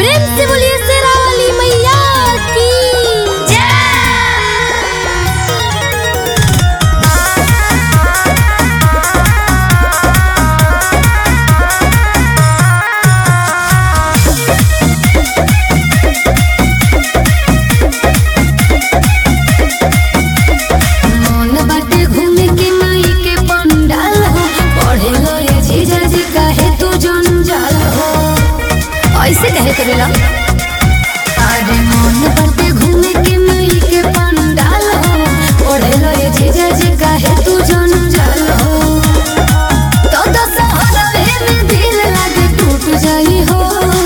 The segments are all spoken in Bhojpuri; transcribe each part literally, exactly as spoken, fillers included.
प्रेम से बोलिए शेरा वाली मैया की ऐसे कहे करेला। अरे मन बाटे घूमे के मई के पंडाल हो, ओढ़े लो ये जीजा जी काहे तू जंजाल हो। तो दशहरा में दिल लागे टूट जाई हो।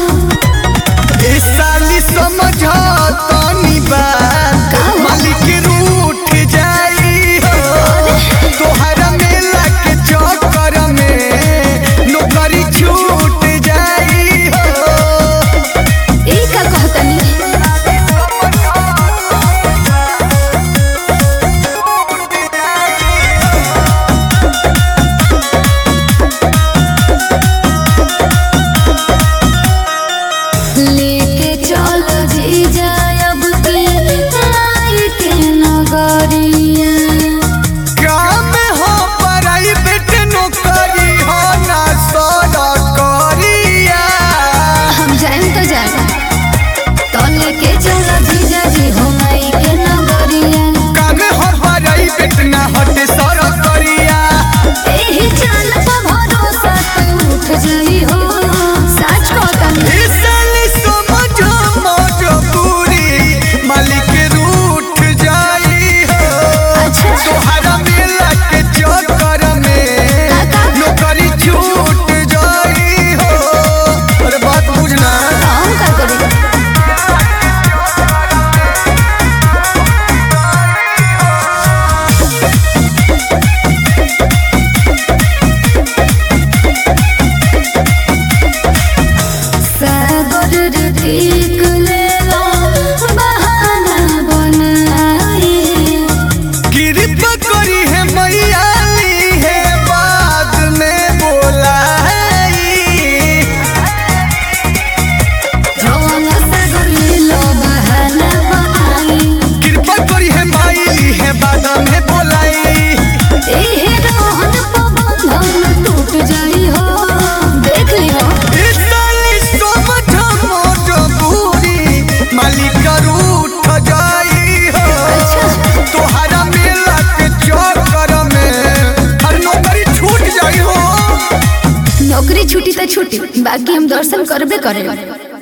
इस साली समझो तनी बात मालिक रूठ जाई हो। तोहरा मेला के चक्कर में नौकरी छूट जाई हो। लेके चलो जीजा अब के लाई के नगरिया। काम हो प्राइवेट नौकरी हो ना सरकारिया। हम जाएं तो जाएं तो लेके चलो जीजा जी हो माई के नगरिया। काम हो प्राइवेट ना हटे सरकारिया। एही चाल पर भरोसा पे उठ जाई हो। सच कहता इस साली समझो मजबूरी मालिक रूठ जाई हो। अच्छा तोहरा मेला के चक्कर में नौकरी छूट जाई हो। अरे बात बुझना हम का करी। सागर ठीक लेला बहाना बनाई। कृपा करी है मैया ली है बाद में बोलाई। जवान सागर लीलो बहाना बनाई। कृपा करी है माई ली है बाद में बोलाई। एहे रोहन पवन टूट जाई हो। देख लियो इस साली समझो मजबूरी मालिक रूठ जाई हो। तोहरा मेला के चक्कर में हर नौकरी छूट जाई हो। नौकरी छूटी तो छूटी, बाकी हम दर्शन करबे करे।